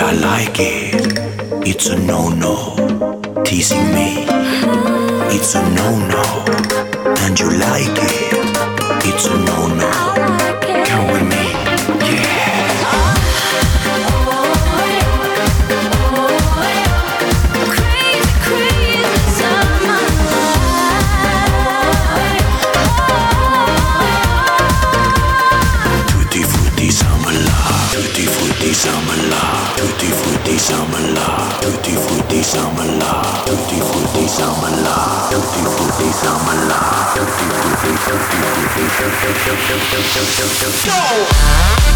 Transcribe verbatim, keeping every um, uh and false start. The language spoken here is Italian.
I like it. It's a no-no. Teasing me. It's a no-no. And you like it. It's a no-no. Come with me. Yeah. Tutti frutti summer love, tutti frutti summer love, tutti frutti summer love, tutti frutti summer love, tutti frutti summer love, tutti frutti, tutti frutti, go!